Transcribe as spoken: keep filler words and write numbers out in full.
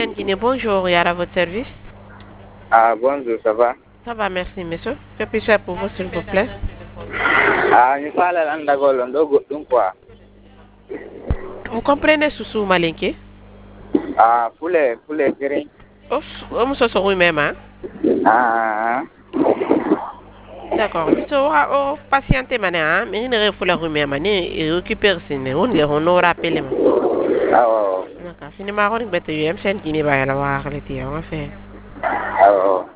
Guinée, bonjour, et à votre service. Ah, bonjour, ça va? Ça va, merci, monsieur. Que puis-je faire pour vous, s'il vous plaît? Ah, ñu faala lan dagolo ndo goɗɗum quoi. Vous comprenez Soussou Malinké? Ah, fule, fule kiri. Oh, oh, monsieur Sorou même, hein? Ah, D'accord, monsieur, oh, patientez, mané, hein? Mais il ne faut la rumeur, mané, et récupère, c'est ne, on les on aura appelé, man. awo, D'accord, finalement, on est bête, U M, c'est Guinée, bah, la voir, les tiens, on va faire. awo.